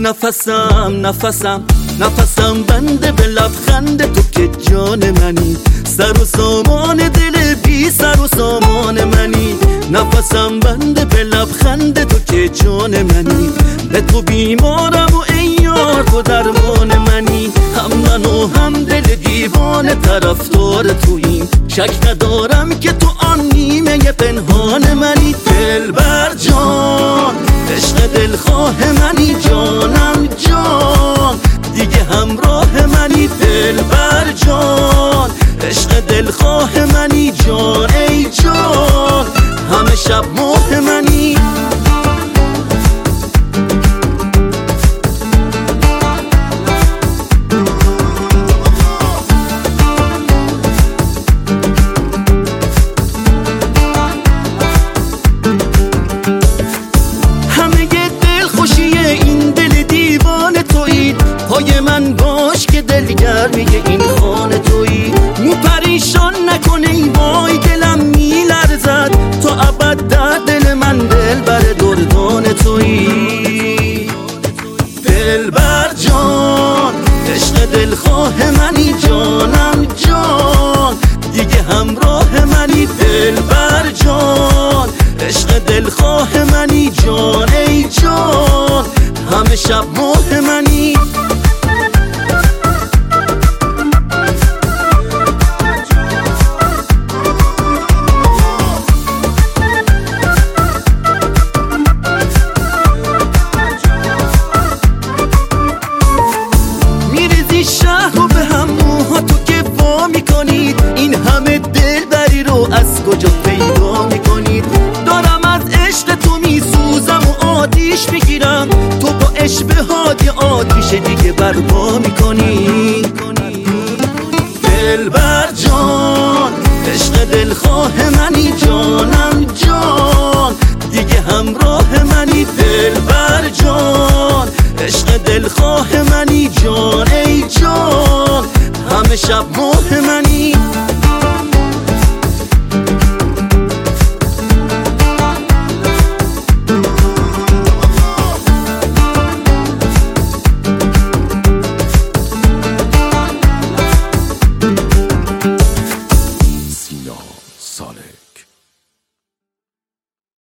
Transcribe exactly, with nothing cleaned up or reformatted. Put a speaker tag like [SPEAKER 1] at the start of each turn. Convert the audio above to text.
[SPEAKER 1] نفسم نفسم نفسم بنده به لبخند تو که جان منی، سر و سامان دل بی سر و سامان منی. نفسم بنده به لبخند تو که جان منی، به تو بیمارم و ای یار تو درمان منی. هم من و هم دل دیوانه طرفدار توییم، شک ندارم که تو آن نیمه پنهان منی. دلبر جان عشق دلخواه منی، جانم جان دیگه همراه منی. دلبر جان عشق دلخواه منی، جان ای جان همه شب ماه منی. پای من باش که دلگرمی این خانه تویی، مو پریشان نکنه ای وای دلم میلرزد، تو ابد در دل من دلبر دردان تویی. دلبر جان عشق دلخواه منی، جانم جان دیگه همراه منی. دلبر جان عشق دلخواه منی، جان ای جان همه شب ماه منی. شهر رو به هم موها تو که وا میکنید، این همه دلبری رو از کجا پیدا میکنید؟ دارم از عشق تو میسوزم و آتیش میگیرم، تو با عشق هادی آتیش دیگه برپا میکنی. دلبر جان عشق دلخواه منی، جانم جان دیگه همراه منی. دلبر جان عشق دلخواه منی، جان ای جان همه شب ماه منی.
[SPEAKER 2] سینا